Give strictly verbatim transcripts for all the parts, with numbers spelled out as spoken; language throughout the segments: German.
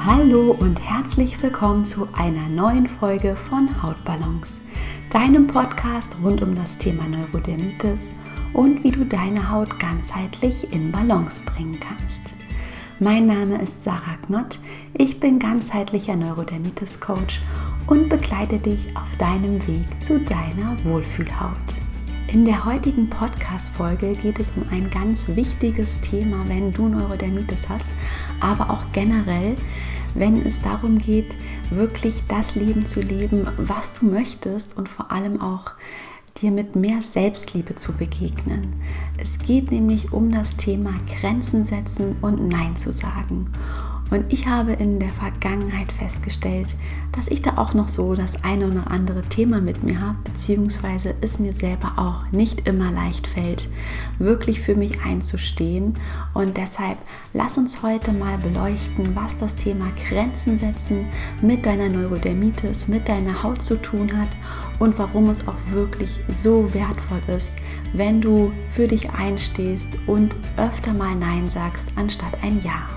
Hallo und herzlich willkommen zu einer neuen Folge von Hautbalance, deinem Podcast rund um das Thema Neurodermitis und wie du deine Haut ganzheitlich in Balance bringen kannst. Mein Name ist Sarah Knott, ich bin ganzheitlicher Neurodermitis-Coach und begleite dich auf deinem Weg zu deiner Wohlfühlhaut. In der heutigen Podcast-Folge geht es um ein ganz wichtiges Thema, wenn du Neurodermitis hast, aber auch generell, wenn es darum geht, wirklich das Leben zu leben, was du möchtest und vor allem auch dir mit mehr Selbstliebe zu begegnen. Es geht nämlich um das Thema Grenzen setzen und Nein zu sagen. Und ich habe in der Vergangenheit festgestellt, dass ich da auch noch so das eine oder andere Thema mit mir habe, beziehungsweise es mir selber auch nicht immer leicht fällt, wirklich für mich einzustehen. Und deshalb lass uns heute mal beleuchten, was das Thema Grenzen setzen mit deiner Neurodermitis, mit deiner Haut zu tun hat und warum es auch wirklich so wertvoll ist, wenn du für dich einstehst und öfter mal Nein sagst, anstatt ein Ja.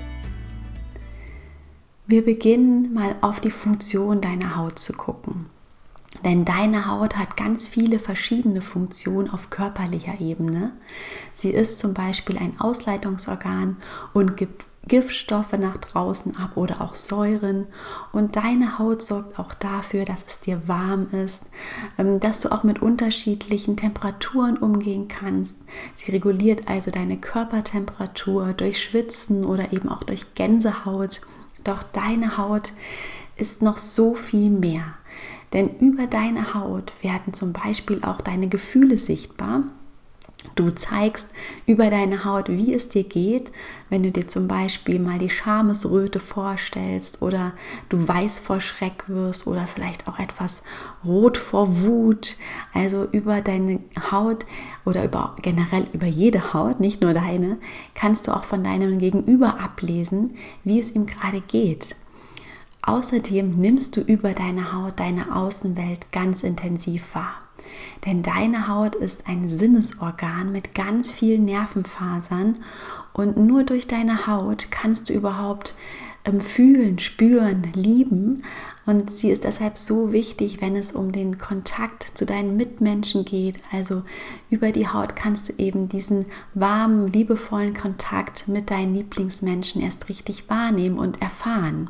Wir beginnen mal auf die Funktion deiner Haut zu gucken. Denn deine Haut hat ganz viele verschiedene Funktionen auf körperlicher Ebene. Sie ist zum Beispiel ein Ausleitungsorgan und gibt Giftstoffe nach draußen ab oder auch Säuren. Und deine Haut sorgt auch dafür, dass es dir warm ist, dass du auch mit unterschiedlichen Temperaturen umgehen kannst. Sie reguliert also deine Körpertemperatur durch Schwitzen oder eben auch durch Gänsehaut. Doch deine Haut ist noch so viel mehr, denn über deine Haut werden zum Beispiel auch deine Gefühle sichtbar. Du zeigst über deine Haut, wie es dir geht, wenn du dir zum Beispiel mal die Schamesröte vorstellst oder du weiß vor Schreck wirst oder vielleicht auch etwas rot vor Wut. Also über deine Haut oder über, generell über jede Haut, nicht nur deine, kannst du auch von deinem Gegenüber ablesen, wie es ihm gerade geht. Außerdem nimmst du über deine Haut deine Außenwelt ganz intensiv wahr. Denn deine Haut ist ein Sinnesorgan mit ganz vielen Nervenfasern und nur durch deine Haut kannst du überhaupt ähm, fühlen, spüren, lieben. Und sie ist deshalb so wichtig, wenn es um den Kontakt zu deinen Mitmenschen geht. Also über die Haut kannst du eben diesen warmen, liebevollen Kontakt mit deinen Lieblingsmenschen erst richtig wahrnehmen und erfahren.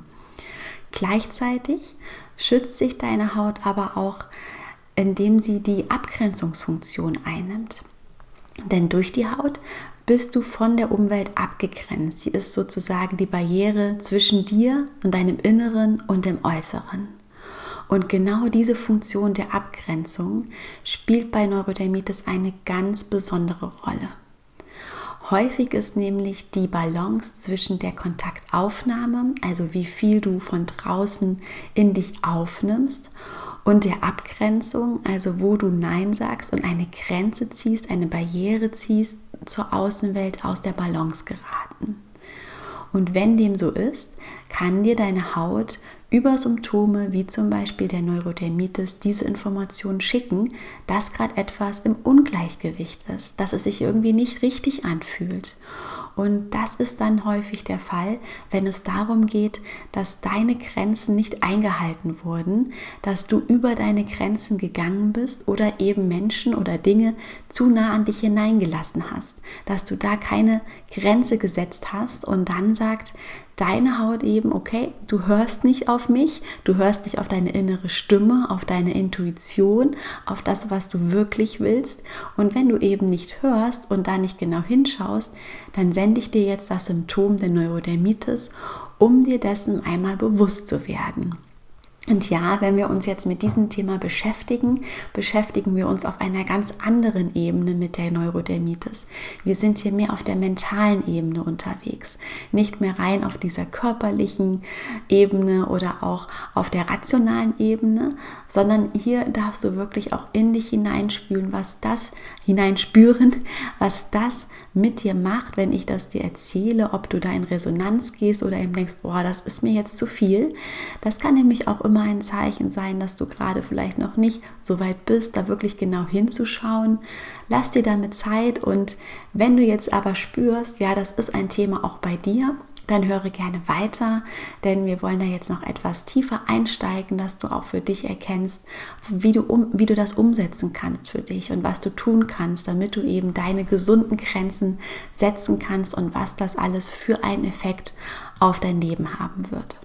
Gleichzeitig schützt sich deine Haut aber auch, indem sie die Abgrenzungsfunktion einnimmt. Denn durch die Haut bist du von der Umwelt abgegrenzt. Sie ist sozusagen die Barriere zwischen dir und deinem Inneren und dem Äußeren. Und genau diese Funktion der Abgrenzung spielt bei Neurodermitis eine ganz besondere Rolle. Häufig ist nämlich die Balance zwischen der Kontaktaufnahme, also wie viel du von draußen in dich aufnimmst, und der Abgrenzung, also wo du Nein sagst und eine Grenze ziehst, eine Barriere ziehst zur Außenwelt, aus der Balance geraten. Und wenn dem so ist, kann dir deine Haut über Symptome wie zum Beispiel der Neurodermitis diese Information schicken, dass gerade etwas im Ungleichgewicht ist, dass es sich irgendwie nicht richtig anfühlt. Und das ist dann häufig der Fall, wenn es darum geht, dass deine Grenzen nicht eingehalten wurden, dass du über deine Grenzen gegangen bist oder eben Menschen oder Dinge zu nah an dich hineingelassen hast, dass du da keine Grenze gesetzt hast und dann sagt deine Haut eben, okay, du hörst nicht auf mich, du hörst nicht auf deine innere Stimme, auf deine Intuition, auf das, was du wirklich willst. Und wenn du eben nicht hörst und da nicht genau hinschaust, dann sende ich dir jetzt das Symptom der Neurodermitis, um dir dessen einmal bewusst zu werden. Und ja, wenn wir uns jetzt mit diesem Thema beschäftigen, beschäftigen wir uns auf einer ganz anderen Ebene mit der Neurodermitis. Wir sind hier mehr auf der mentalen Ebene unterwegs, nicht mehr rein auf dieser körperlichen Ebene oder auch auf der rationalen Ebene, sondern hier darfst du wirklich auch in dich hineinspüren, was das hineinspüren, was das mit dir macht, wenn ich das dir erzähle, ob du da in Resonanz gehst oder eben denkst, boah, das ist mir jetzt zu viel. Das kann nämlich auch immer ein Zeichen sein, dass du gerade vielleicht noch nicht so weit bist, da wirklich genau hinzuschauen. Lass dir damit Zeit und wenn du jetzt aber spürst, ja, das ist ein Thema auch bei dir, dann höre gerne weiter, denn wir wollen da jetzt noch etwas tiefer einsteigen, dass du auch für dich erkennst, wie du, um, wie du das umsetzen kannst für dich und was du tun kannst, damit du eben deine gesunden Grenzen setzen kannst und was das alles für einen Effekt auf dein Leben haben wird.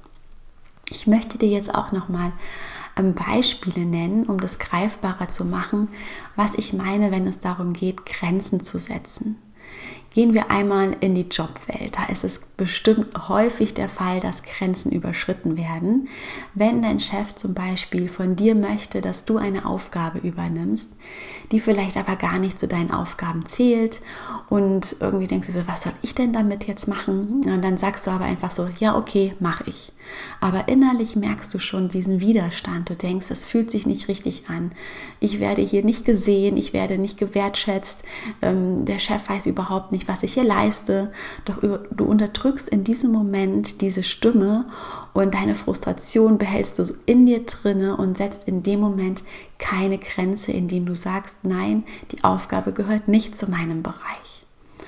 Ich möchte dir jetzt auch nochmal Beispiele nennen, um das greifbarer zu machen, was ich meine, wenn es darum geht, Grenzen zu setzen. Gehen wir einmal in die Jobwelt. Da ist es bestimmt häufig der Fall, dass Grenzen überschritten werden. Wenn dein Chef zum Beispiel von dir möchte, dass du eine Aufgabe übernimmst, die vielleicht aber gar nicht zu deinen Aufgaben zählt und irgendwie denkst du so, was soll ich denn damit jetzt machen? Und dann sagst du aber einfach so, ja okay, mache ich. Aber innerlich merkst du schon diesen Widerstand. Du denkst, das fühlt sich nicht richtig an. Ich werde hier nicht gesehen, ich werde nicht gewertschätzt. Ähm, der Chef weiß überhaupt nicht, was ich hier leiste. Doch du unterdrückst in diesem Moment diese Stimme und deine Frustration behältst du so in dir drinne und setzt in dem Moment keine Grenze, indem du sagst, nein, die Aufgabe gehört nicht zu meinem Bereich.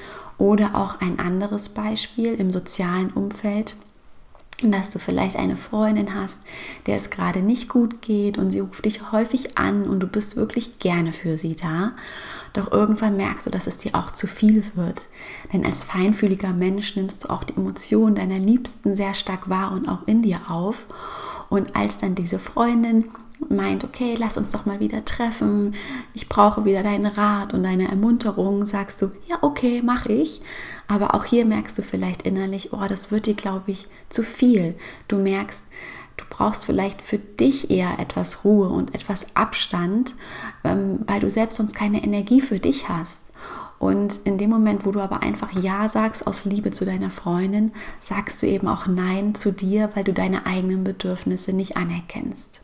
Oder auch ein anderes Beispiel im sozialen Umfeld, dass du vielleicht eine Freundin hast, der es gerade nicht gut geht und sie ruft dich häufig an und du bist wirklich gerne für sie da. Doch irgendwann merkst du, dass es dir auch zu viel wird. Denn als feinfühliger Mensch nimmst du auch die Emotionen deiner Liebsten sehr stark wahr und auch in dir auf. Und als dann diese Freundin meint, okay, lass uns doch mal wieder treffen, ich brauche wieder deinen Rat und deine Ermunterung, sagst du, ja okay, mache ich. Aber auch hier merkst du vielleicht innerlich, oh, das wird dir, glaube ich, zu viel. Du merkst, du brauchst vielleicht für dich eher etwas Ruhe und etwas Abstand, weil du selbst sonst keine Energie für dich hast. Und in dem Moment, wo du aber einfach Ja sagst aus Liebe zu deiner Freundin, sagst du eben auch Nein zu dir, weil du deine eigenen Bedürfnisse nicht anerkennst.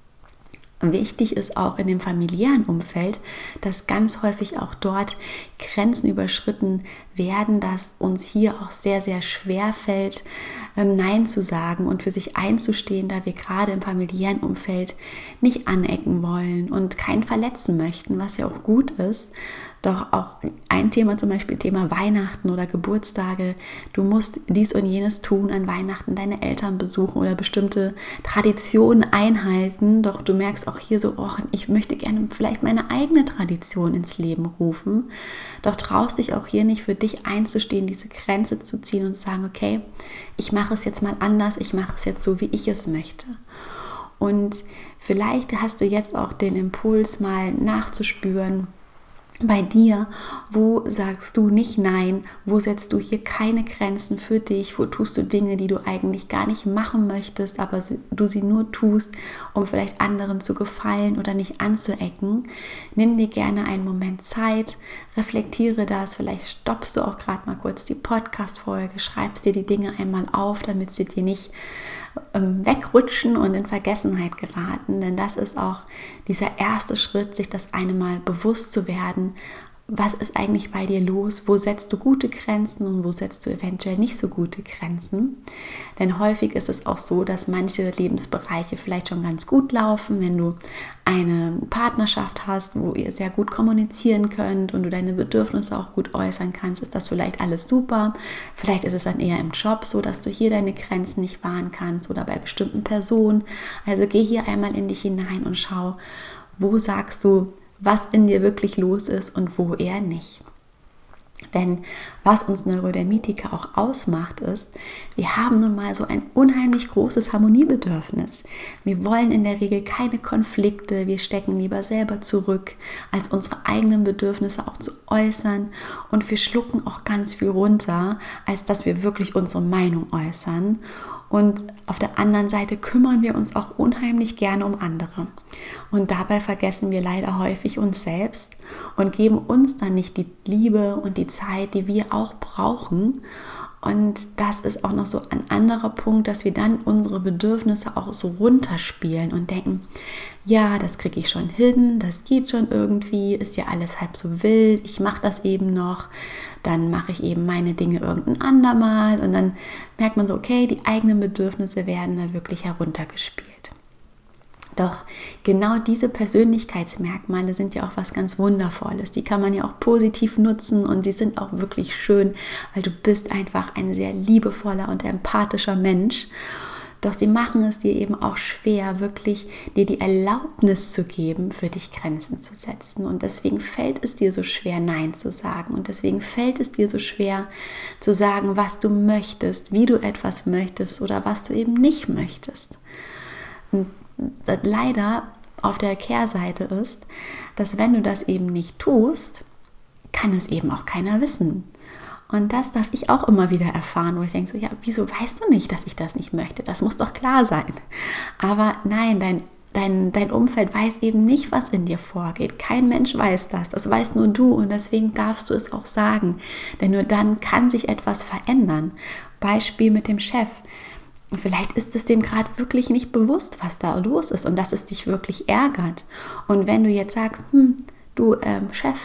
Wichtig ist auch in dem familiären Umfeld, dass ganz häufig auch dort Grenzen überschritten werden, dass uns hier auch sehr, sehr schwer fällt, Nein zu sagen und für sich einzustehen, da wir gerade im familiären Umfeld nicht anecken wollen und keinen verletzen möchten, was ja auch gut ist. Doch auch ein Thema, zum Beispiel Thema Weihnachten oder Geburtstage. Du musst dies und jenes tun, an Weihnachten deine Eltern besuchen oder bestimmte Traditionen einhalten. Doch du merkst auch hier so, oh, ich möchte gerne vielleicht meine eigene Tradition ins Leben rufen. Doch traust dich auch hier nicht für dich einzustehen, diese Grenze zu ziehen und zu sagen, okay, ich mache es jetzt mal anders, ich mache es jetzt so, wie ich es möchte. Und vielleicht hast du jetzt auch den Impuls, mal nachzuspüren, bei dir, wo sagst du nicht Nein, wo setzt du hier keine Grenzen für dich, wo tust du Dinge, die du eigentlich gar nicht machen möchtest, aber du sie nur tust, um vielleicht anderen zu gefallen oder nicht anzuecken. Nimm dir gerne einen Moment Zeit, reflektiere das, vielleicht stoppst du auch gerade mal kurz die Podcast-Folge, schreibst dir die Dinge einmal auf, damit sie dir nicht wegrutschen und in Vergessenheit geraten, denn das ist auch dieser erste Schritt, sich das eine Mal bewusst zu werden, was ist eigentlich bei dir los, wo setzt du gute Grenzen und wo setzt du eventuell nicht so gute Grenzen, denn häufig ist es auch so, dass manche Lebensbereiche vielleicht schon ganz gut laufen, wenn du eine Partnerschaft hast, wo ihr sehr gut kommunizieren könnt und du deine Bedürfnisse auch gut äußern kannst, ist das vielleicht alles super. Vielleicht ist es dann eher im Job so, dass du hier deine Grenzen nicht wahren kannst oder bei bestimmten Personen. Also geh hier einmal in dich hinein und schau, wo sagst du, was in dir wirklich los ist und wo eher nicht. Denn was uns Neurodermitiker auch ausmacht, ist, wir haben nun mal so ein unheimlich großes Harmoniebedürfnis. Wir wollen in der Regel keine Konflikte, wir stecken lieber selber zurück, als unsere eigenen Bedürfnisse auch zu äußern, und wir schlucken auch ganz viel runter, als dass wir wirklich unsere Meinung äußern. Und auf der anderen Seite kümmern wir uns auch unheimlich gerne um andere. Und dabei vergessen wir leider häufig uns selbst und geben uns dann nicht die Liebe und die Zeit, die wir auch brauchen. Und das ist auch noch so ein anderer Punkt, dass wir dann unsere Bedürfnisse auch so runterspielen und denken, ja, das kriege ich schon hin, das geht schon irgendwie, ist ja alles halb so wild, ich mache das eben noch, dann mache ich eben meine Dinge irgendein andermal, und dann merkt man so, okay, die eigenen Bedürfnisse werden da wirklich heruntergespielt. Doch genau diese Persönlichkeitsmerkmale sind ja auch was ganz Wundervolles. Die kann man ja auch positiv nutzen und die sind auch wirklich schön, weil du bist einfach ein sehr liebevoller und empathischer Mensch. Doch sie machen es dir eben auch schwer, wirklich dir die Erlaubnis zu geben, für dich Grenzen zu setzen. Und deswegen fällt es dir so schwer, Nein zu sagen. Und deswegen fällt es dir so schwer, zu sagen, was du möchtest, wie du etwas möchtest oder was du eben nicht möchtest. Und leider auf der Kehrseite ist, dass wenn du das eben nicht tust, kann es eben auch keiner wissen. Und das darf ich auch immer wieder erfahren, wo ich denke so, ja, wieso weißt du nicht, dass ich das nicht möchte? Das muss doch klar sein. Aber nein, dein, dein, dein Umfeld weiß eben nicht, was in dir vorgeht. Kein Mensch weiß das, das weißt nur du und deswegen darfst du es auch sagen. Denn nur dann kann sich etwas verändern. Beispiel mit dem Chef. Vielleicht ist es dem gerade wirklich nicht bewusst, was da los ist und dass es dich wirklich ärgert. Und wenn du jetzt sagst, hm, du ähm, Chef,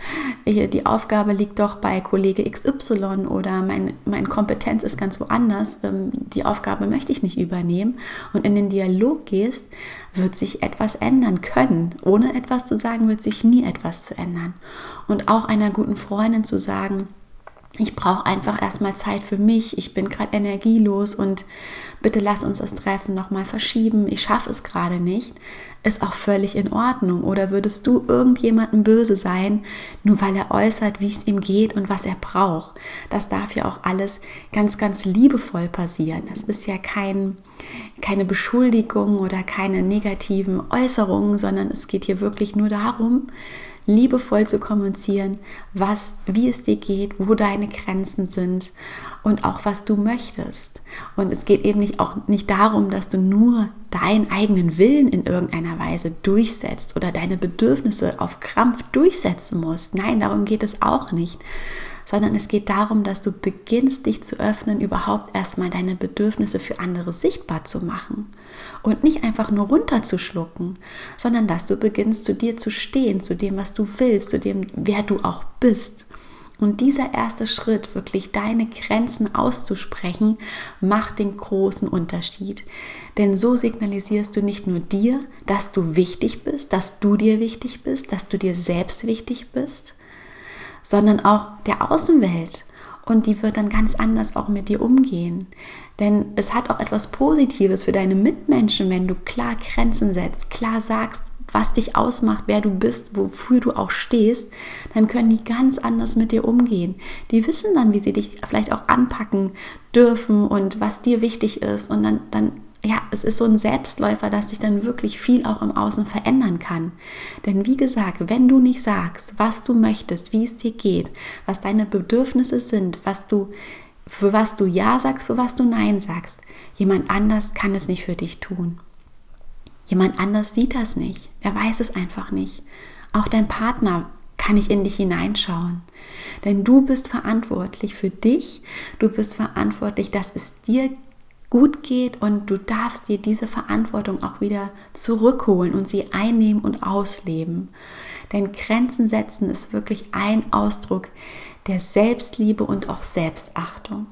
die Aufgabe liegt doch bei Kollege X Y oder mein, meine Kompetenz ist ganz woanders, ähm, die Aufgabe möchte ich nicht übernehmen und in den Dialog gehst, wird sich etwas ändern können. Ohne etwas zu sagen, wird sich nie etwas zu ändern. Und auch einer guten Freundin zu sagen, ich brauche einfach erstmal Zeit für mich, ich bin gerade energielos und bitte lass uns das Treffen nochmal verschieben, ich schaffe es gerade nicht, ist auch völlig in Ordnung. Oder würdest du irgendjemandem böse sein, nur weil er äußert, wie es ihm geht und was er braucht? Das darf ja auch alles ganz, ganz liebevoll passieren. Das ist ja kein, keine Beschuldigung oder keine negativen Äußerungen, sondern es geht hier wirklich nur darum, liebevoll zu kommunizieren, was, wie es dir geht, wo deine Grenzen sind und auch was du möchtest. Und es geht eben nicht, auch nicht darum, dass du nur deinen eigenen Willen in irgendeiner Weise durchsetzt oder deine Bedürfnisse auf Krampf durchsetzen musst. Nein, darum geht es auch nicht. Sondern es geht darum, dass du beginnst, dich zu öffnen, überhaupt erstmal deine Bedürfnisse für andere sichtbar zu machen. Und nicht einfach nur runterzuschlucken, sondern dass du beginnst, zu dir zu stehen, zu dem, was du willst, zu dem, wer du auch bist. Und dieser erste Schritt, wirklich deine Grenzen auszusprechen, macht den großen Unterschied. Denn so signalisierst du nicht nur dir, dass du wichtig bist, dass du dir wichtig bist, dass du dir selbst wichtig bist, sondern auch der Außenwelt. Und die wird dann ganz anders auch mit dir umgehen. Denn es hat auch etwas Positives für deine Mitmenschen, wenn du klar Grenzen setzt, klar sagst, was dich ausmacht, wer du bist, wofür du auch stehst, dann können die ganz anders mit dir umgehen. Die wissen dann, wie sie dich vielleicht auch anpacken dürfen und was dir wichtig ist. Und dann, dann ja, es ist so ein Selbstläufer, dass sich dann wirklich viel auch im Außen verändern kann. Denn wie gesagt, wenn du nicht sagst, was du möchtest, wie es dir geht, was deine Bedürfnisse sind, was du, für was du Ja sagst, für was du Nein sagst, jemand anders kann es nicht für dich tun. Jemand anders sieht das nicht. Er weiß es einfach nicht. Auch dein Partner kann nicht in dich hineinschauen. Denn du bist verantwortlich für dich. Du bist verantwortlich, dass es dir gut geht und du darfst dir diese Verantwortung auch wieder zurückholen und sie einnehmen und ausleben. Denn Grenzen setzen ist wirklich ein Ausdruck der Selbstliebe und auch Selbstachtung.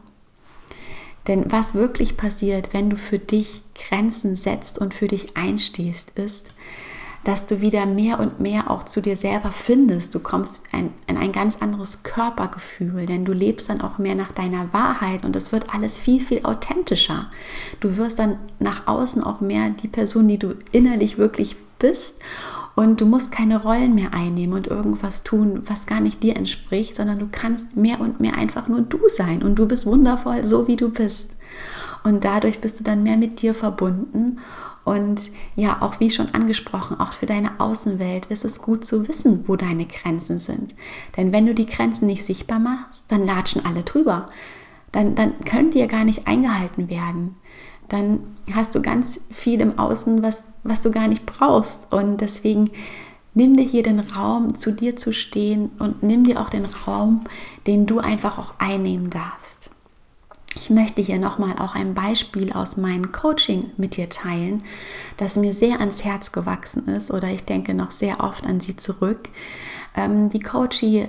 Denn was wirklich passiert, wenn du für dich Grenzen setzt und für dich einstehst, ist, dass du wieder mehr und mehr auch zu dir selber findest. Du kommst in ein, ein ganz anderes Körpergefühl, denn du lebst dann auch mehr nach deiner Wahrheit und es wird alles viel, viel authentischer. Du wirst dann nach außen auch mehr die Person, die du innerlich wirklich bist und du musst keine Rollen mehr einnehmen und irgendwas tun, was gar nicht dir entspricht, sondern du kannst mehr und mehr einfach nur du sein und du bist wundervoll, so wie du bist. Und dadurch bist du dann mehr mit dir verbunden. Und ja, auch wie schon angesprochen, auch für deine Außenwelt ist es gut zu wissen, wo deine Grenzen sind. Denn wenn du die Grenzen nicht sichtbar machst, dann latschen alle drüber. Dann, dann können die ja gar nicht eingehalten werden. Dann hast du ganz viel im Außen, was, was du gar nicht brauchst. Und deswegen nimm dir hier den Raum, zu dir zu stehen und nimm dir auch den Raum, den du einfach auch einnehmen darfst. Ich möchte hier nochmal auch ein Beispiel aus meinem Coaching mit dir teilen, das mir sehr ans Herz gewachsen ist oder ich denke noch sehr oft an sie zurück. Ähm, die Coachie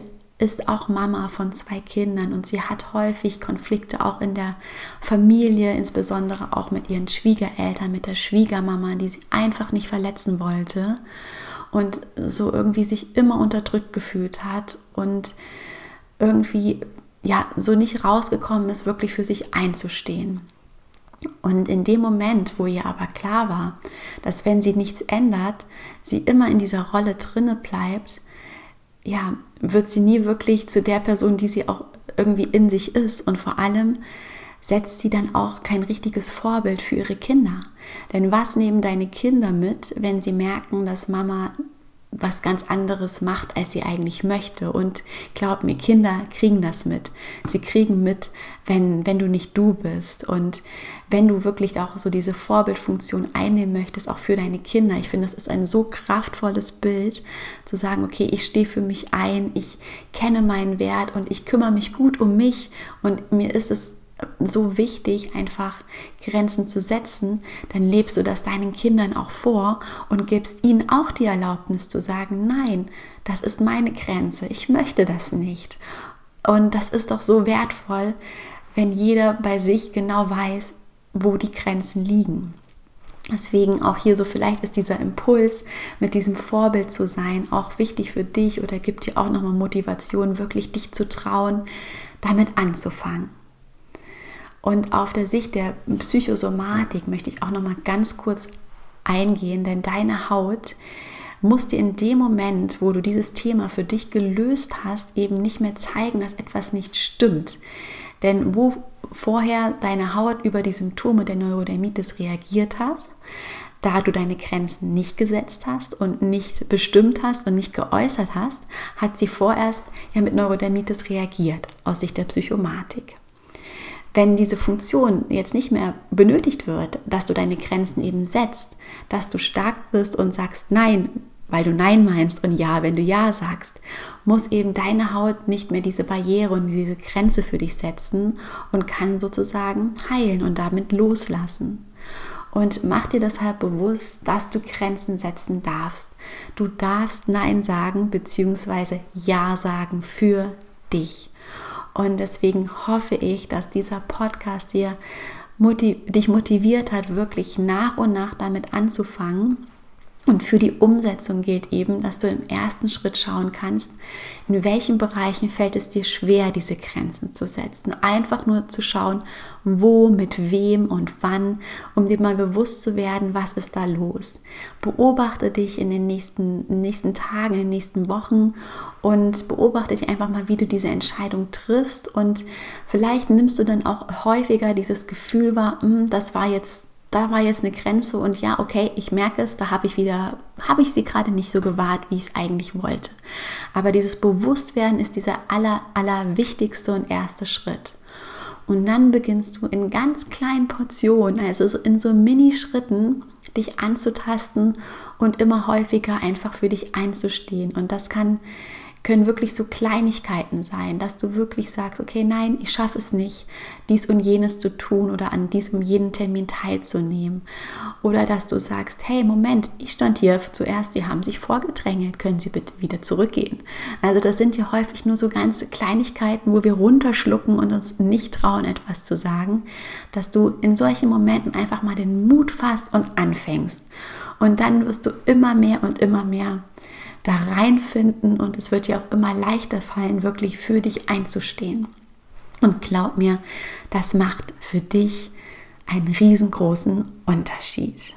ist auch Mama von zwei Kindern und sie hat häufig Konflikte auch in der Familie, insbesondere auch mit ihren Schwiegereltern, mit der Schwiegermama, die sie einfach nicht verletzen wollte und so irgendwie sich immer unterdrückt gefühlt hat und irgendwie ja so nicht rausgekommen ist, wirklich für sich einzustehen. Und in dem Moment, wo ihr aber klar war, dass wenn sie nichts ändert, sie immer in dieser Rolle drinne bleibt, ja, wird sie nie wirklich zu der Person, die sie auch irgendwie in sich ist. Und vor allem setzt sie dann auch kein richtiges Vorbild für ihre Kinder. Denn was nehmen deine Kinder mit, wenn sie merken, dass Mama was ganz anderes macht, als sie eigentlich möchte? Und glaub mir, Kinder kriegen das mit. Sie kriegen mit, wenn, wenn du nicht du bist und wenn du wirklich auch so diese Vorbildfunktion einnehmen möchtest, auch für deine Kinder. Ich finde, das ist ein so kraftvolles Bild, zu sagen, okay, ich stehe für mich ein, ich kenne meinen Wert und ich kümmere mich gut um mich und mir ist es so wichtig, einfach Grenzen zu setzen, dann lebst du das deinen Kindern auch vor und gibst ihnen auch die Erlaubnis zu sagen, nein, das ist meine Grenze, ich möchte das nicht. Und das ist doch so wertvoll, wenn jeder bei sich genau weiß, wo die Grenzen liegen. Deswegen auch hier so, vielleicht ist dieser Impuls, mit diesem Vorbild zu sein, auch wichtig für dich oder gibt dir auch nochmal Motivation, wirklich dich zu trauen, damit anzufangen. Und auf der Sicht der Psychosomatik möchte ich auch noch mal ganz kurz eingehen, denn deine Haut muss dir in dem Moment, wo du dieses Thema für dich gelöst hast, eben nicht mehr zeigen, dass etwas nicht stimmt. Denn wo vorher deine Haut über die Symptome der Neurodermitis reagiert hat, da du deine Grenzen nicht gesetzt hast und nicht bestimmt hast und nicht geäußert hast, hat sie vorerst ja mit Neurodermitis reagiert, aus Sicht der Psychomatik. Wenn diese Funktion jetzt nicht mehr benötigt wird, dass du deine Grenzen eben setzt, dass du stark bist und sagst Nein, weil du Nein meinst und Ja, wenn du Ja sagst, muss eben deine Haut nicht mehr diese Barriere und diese Grenze für dich setzen und kann sozusagen heilen und damit loslassen. Und mach dir deshalb bewusst, dass du Grenzen setzen darfst. Du darfst Nein sagen bzw. Ja sagen für dich. Und deswegen hoffe ich, dass dieser Podcast dir motiv- dich motiviert hat, wirklich nach und nach damit anzufangen. Und für die Umsetzung gilt eben, dass du im ersten Schritt schauen kannst, in welchen Bereichen fällt es dir schwer, diese Grenzen zu setzen. Einfach nur zu schauen, wo, mit wem und wann, um dir mal bewusst zu werden, was ist da los. Beobachte dich in den nächsten, nächsten Tagen, in den nächsten Wochen und beobachte dich einfach mal, wie du diese Entscheidung triffst. Und vielleicht nimmst du dann auch häufiger dieses Gefühl wahr, das war jetzt Da war jetzt eine Grenze und ja, okay, ich merke es, da habe ich wieder, habe ich sie gerade nicht so gewahrt, wie ich es eigentlich wollte. Aber dieses Bewusstwerden ist dieser aller, aller wichtigste und erste Schritt. Und dann beginnst du in ganz kleinen Portionen, also in so Mini-Schritten, dich anzutasten und immer häufiger einfach für dich einzustehen. Und das kann können wirklich so Kleinigkeiten sein, dass du wirklich sagst, okay, nein, ich schaffe es nicht, dies und jenes zu tun oder an diesem jeden Termin teilzunehmen. Oder dass du sagst, hey, Moment, ich stand hier zuerst, die haben sich vorgedrängelt, können Sie bitte wieder zurückgehen. Also das sind ja häufig nur so ganze Kleinigkeiten, wo wir runterschlucken und uns nicht trauen, etwas zu sagen, dass du in solchen Momenten einfach mal den Mut fasst und anfängst. Und dann wirst du immer mehr und immer mehr da reinfinden und es wird dir auch immer leichter fallen, wirklich für dich einzustehen. Und glaub mir, das macht für dich einen riesengroßen Unterschied.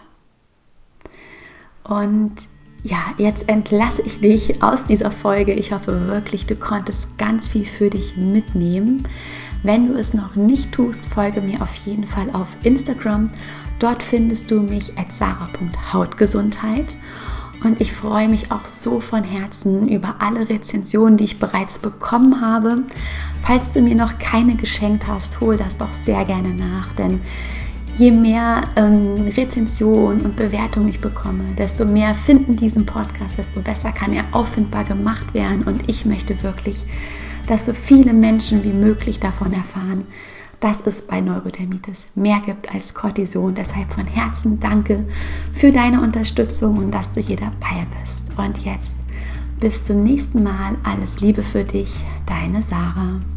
Und ja, jetzt entlasse ich dich aus dieser Folge. Ich hoffe wirklich, du konntest ganz viel für dich mitnehmen. Wenn du es noch nicht tust, folge mir auf jeden Fall auf Instagram. Dort findest du mich at sarah punkt hautgesundheit. Und ich freue mich auch so von Herzen über alle Rezensionen, die ich bereits bekommen habe. Falls du mir noch keine geschenkt hast, hol das doch sehr gerne nach, denn je mehr ähm, Rezensionen und Bewertungen ich bekomme, desto mehr finden diesen Podcast, desto besser kann er auffindbar gemacht werden. Und ich möchte wirklich, dass so viele Menschen wie möglich davon erfahren, dass es bei Neurodermitis mehr gibt als Cortison. Deshalb von Herzen danke für deine Unterstützung und dass du hier dabei bist. Und jetzt Bis zum nächsten Mal. Alles Liebe für dich, deine Sarah.